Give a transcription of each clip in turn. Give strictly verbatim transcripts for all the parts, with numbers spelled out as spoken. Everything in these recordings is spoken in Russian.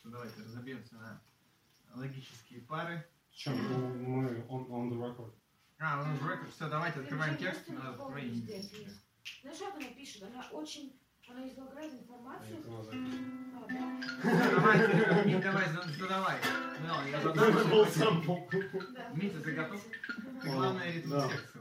что давайте разобьемся на логические пары. Чем? Мы on, on the record. А, он уже record. Все, давайте открываем текст. Надо твои индексы. Ну что она пишет? Она очень... Она излагает информацию. А, да. Давайте, Мит, давай, задавай. Ну, я задам. Да. Митя, ты готов? Главное ритм Да. текста.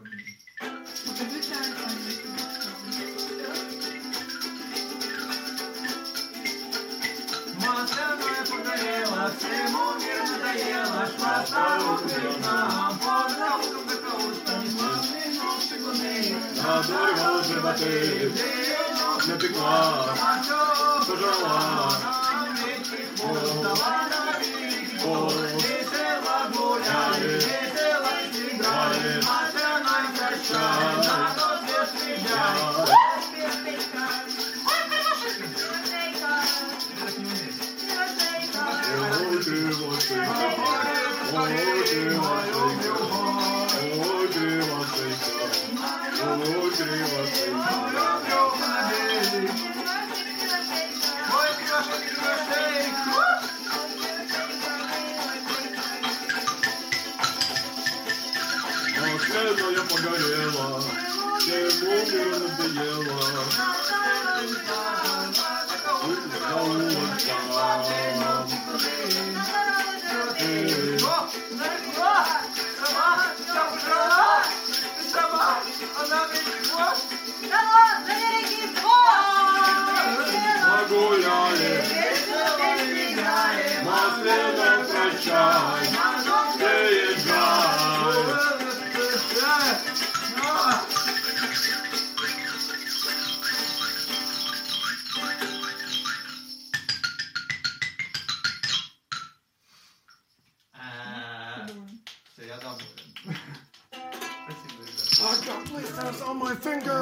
Масляная погорела, всему мир надоело, шла старым нам, под науком закоулком, славный нож чугунный, надорвал животы, напекла, пожрала, весело гуляли, весело играли, масляной прощай, на тот свет приезжай. ой ты лошейка, ой ты лошейка, ой ты лошейка, ой ты лошейка. Масляная погорела, всему миру надоело. Погуляли, масляно прощай, приезжай. Все, я доволен. Спасибо, ребята. Oh God, please, that was on my finger.